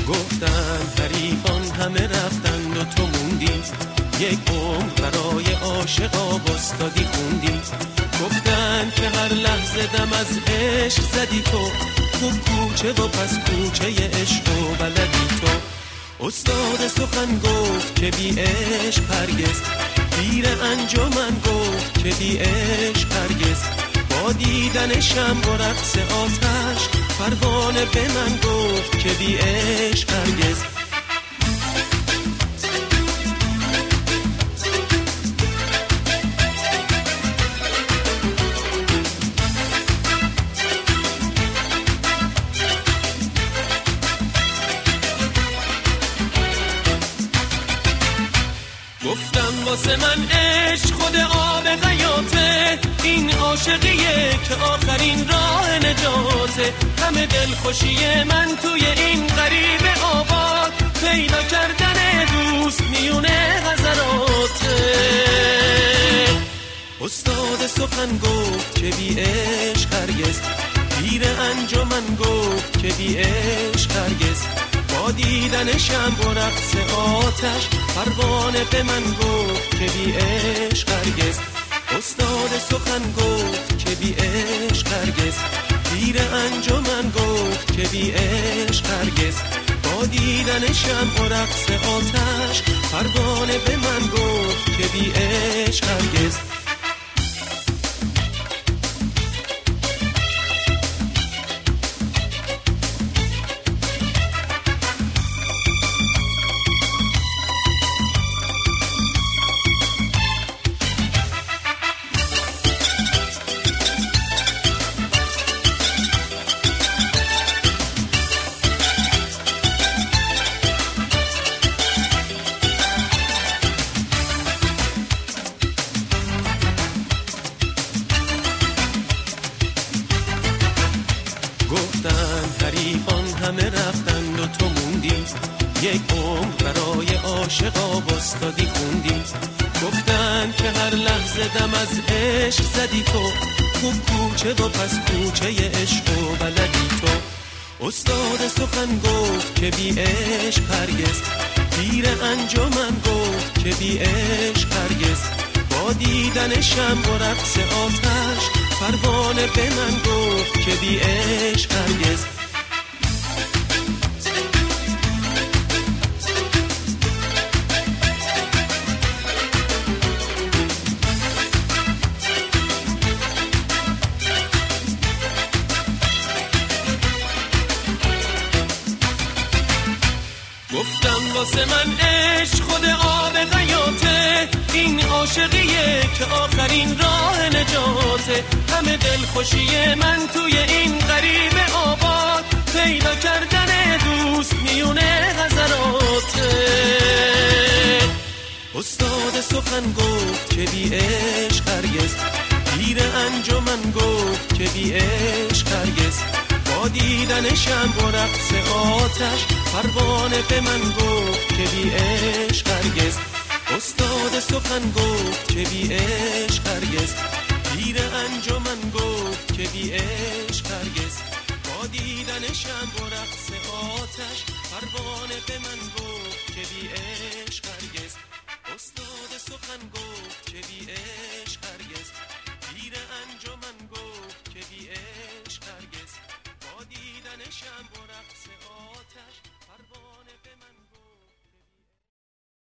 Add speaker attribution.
Speaker 1: گفتن حریفان همه رفتند و تو موندی، یک عمر برای عاشقا بستادی خوندی. گفتن که هر لحظه دم از عشق زدی تو کوچه و پس کوچه عشق و بلدی تو. استاد سخن گفت که بی عشق هرگز، پیر انجمن گفت که بی عشق هرگز. با دیدن شمع و رقص آتش پروانه به من گفت که بی عشق هرگز. گفتم واسه من عشق خود آب حیاته، این عاشقیه که آخرین راه نجاته. همه دلخوشی من توی این غریب آباد، پیدا کردن دوست میونه غزراته. استاد سخن گفت که بی عشق هرگز، پیر انجمن گفت که بی عشق هرگز. با دیدن شمع و رقص آتش پروانه به من گفت که بی عشق هرگز. استاد سخن گفت که بی عشق هرگز، پیر انجمن گفت که بی عشق هرگز. با دیدن شمع و رقص آتش پروانه به من گفت که بی عشق هرگز. گفتن حریفان همه رفتند و تو موندی، یک عمر برای عاشقا بستادی خوندی. گفتن که هر لحظه دم از عشق زدی تو کوچه و پس کوچه عشق و بلدی تو. استاد سخن گفت که بی عشق هرگز، پیر انجمن گفت که بی عشق هرگز. با دیدن شمع و رقص آتش پروانه به من گفت که بی عشق هرگز. گفتم واسه من عشق خود آب حیاته، این عاشقیه که آخرین راه نجاته. همه دلخوشی من توی این غریب آباد، پیدا کردن دوست میونه غزراته. استاد سخن گفت که بی عشق هرگز، پیر انجمن گفت که بی عشق هرگز. با دیدن شمع و رقص آتش پروانه به من گفت که بی عشق هرگز. استاد سخن گفت که بی عشق هرگز، پیر انجمن گفت که بی عشق هرگز. با دیدن شمع و رقص آتش پروانه به من گفت که بی عشق هرگز. استاد سخن گفت که بی عشق هرگز، پیر انجمن گفت که بی عشق هرگز. با دیدن شمع